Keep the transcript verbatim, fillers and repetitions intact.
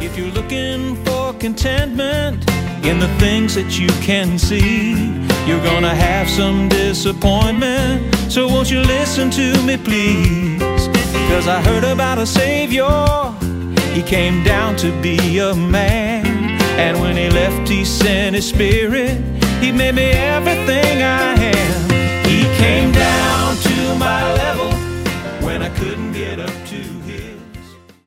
If you're looking for contentment in the things that you can see, you're gonna have some disappointment. So won't you listen to me, please? Cause I heard about a Savior. He came down to be a man, and when he left, he sent his spirit. He made me everything